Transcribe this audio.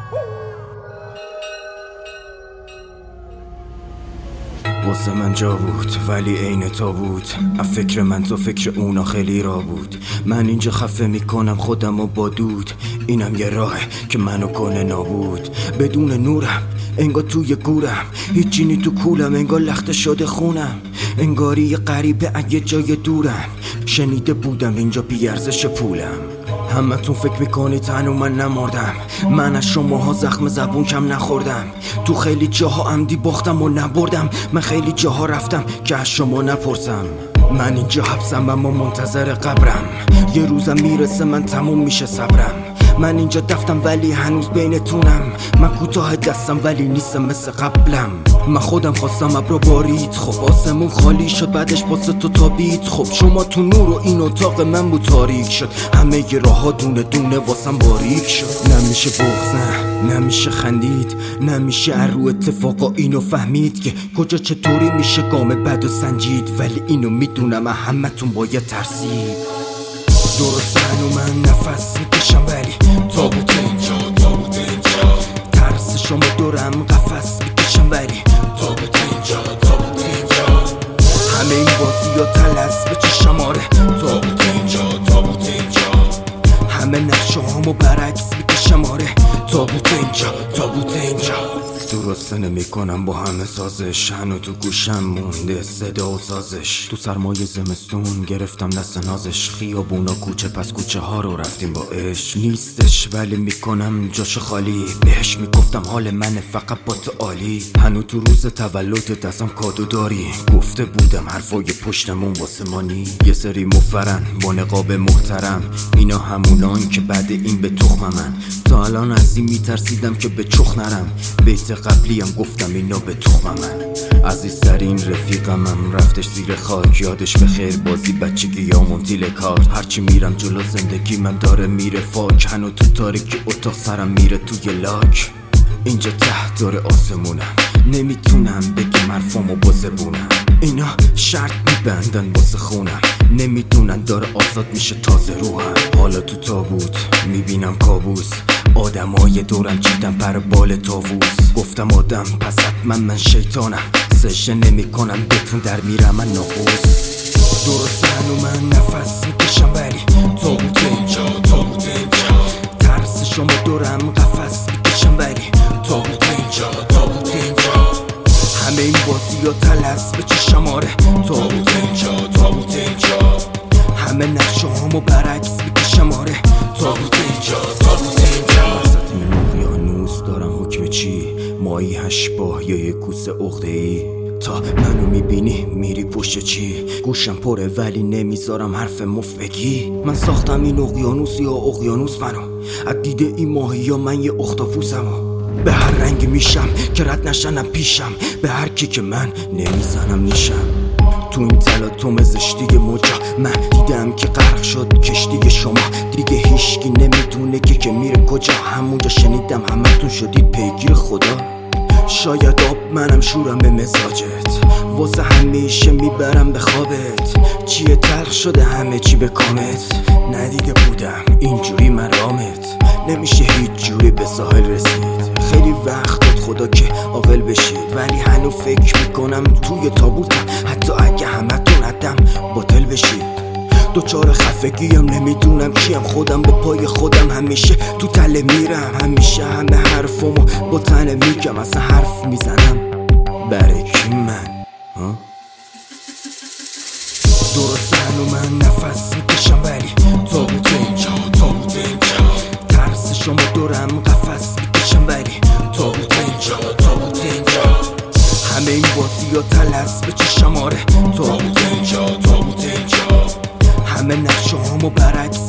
واسه من جا بود ولی عین تابوت، فکر من تو فکر اونا خیلی را بود. من اینجا خفه میکنم خودم و با دود، اینم یه راهه که منو کنه نابود. بدون نورم انگار توی گورم، هیچ چینی تو کولم انگار لخته شده خونم. انگاری یه غریبه اگه جای دورم، شنیده بودم اینجا بیارزش پولم. همه تون فکر میکنید هنو من نمردم، من از شماها زخم زبون کم نخوردم. تو خیلی جاها عمدی باختم و نبردم، من خیلی جاها رفتم که از شما نپرسم. من اینجا حبسم اما منتظر قبرم، یه روزم میرسه من تموم میشه صبرم. من اینجا دفتم ولی هنوز بینتونم، من کوتاه دستم ولی نیستم مثل قبلم. من خودم خواستم ابرا بارید، خب آسمون خالی شد بعدش واسه تو تابید. خب شما تو نور و این اتاق من بود تاریک شد، همه ی راه ها دونه دونه واسم باریک شد. نمیشه بغض نه نمیشه خندید، نمیشه رو اتفاقا اینو فهمید که کجا چطوری میشه گام بد و سنجید. ولی اینو میدونم همه تون باید ترسید. درسته هنو من نفس میکشم ولی تابوت اینجا، تابوت اینجا. ترس شما دورم قفس میکشم ولی تابوت اینجا، تابوت اینجا. همه این بازی ها تلس به چشم آره، تابوت اینجا، تابوت اینجا. همه نقشه هامو برعکس میکشم آره، تابوت اینجا، تابوت اینجا. درسته نمیکنم با همه سازش، هنو تو گوشم مونده صدا و سازش. تو سرمایه زمستون گرفتم دست نازش، خیابونا کوچه پس کوچه ها رو رفتیم با عشق. نیستش ولی میکنم جاش خالی، بهش میگفتم حال منه فقط با تو عالی. هنو تو روز تولدت ازم کادو داری، گفته بودم حرفای پشتمون واسه مانی. یه سری مفرن با نقاب محترم، اینا همونان که بعد این به تخم من. تا الان از این میترسیدم که به چخ نرم، بیت قبلی هم گفتم اینا به تخم من. عزیزترین رفیقمم رفتش زیر خاک، یادش به خیر بازی بچگی یا منتیل کار. هرچی میرم جلو زندگی من داره میره فاک، هنو تو تاریکی اتاق سرم میره توی لاک. اینجا ته داره آسمونم، نمیتونم بگم حرفامو با زبونم. اینا شرط میبندن واسه خونم، نمیدونن داره آزاد میشه تازه روحم. حالا تو تابوت میبینم کابوس، آدمای دورم چیدم پر بال تاووس. گفتم آدم پس حتما من شیطانم، سشه نمی کنم بهتون در میرم من ناقوس. درسته هنو من نفس میکشم ولی تابوت اینجا، تابوت اینجا. ترس شما دورم قفس میکشم ولی تابوت اینجا، تابوت اینجا. همه این بازی ها تلس به چشم آره، تابوت اینجا، تابوت اینجا. همه نقشه هامو برعکس میکشم آره، تابوت اینجا، تابوت اینجا. وسط این اقیانوس دارم حکم چی، مایی هشباه یا یه کوسه عقده‌ای. تا منو میبینی میری پشت چی، گوشم پره ولی نمیذارم حرف مفت بگی. من ساختم این اقیانوس یا اقیانوس منو، از دیده این ماهی یا من یه اختاپوسمو. به هر رنگ میشم که رد نشنم پیشم، به هر کی که من نمیزنم نیشم. تو این تلاطم زشتی موجا من دیدم که غرق شد کشتی شما، دیگه هیچکی نمیدونه که میره کجا. همونجا شنیدم همتون شدید پیگیر خدا. شاید آب منم شورم به مزاجت، واسه همیشه میبرم به خوابت. چیه تلخ شده همه چی به کامت، ندیده بودم اینجوری من رامت. نمیشه هیچ جوری به ساحل رسید، خیلی وقت داد خدا که عاقل بشید. ولی هنو فکر میکنم توی تابوتم، حتی اگه همتون عدم باطل بشید. دوچار خفگیم نمیدونم کیم، خودم به پای خودم همیشه تو تله میرم. همیشه همه حرفمو با تنه میگم، اصلا حرف میزنم برای کی من درسته هنو من نفس میکشم ولی تابوت اینجا، تابوت اینجا. ترس شما دورم قفس میکشم ولی تابوت اینجا، تابوت اینجا. همه این بازی ها تلس به چشم آره، تابوت اینجا، تابوت اینجا. همه نقشه هامو برعکس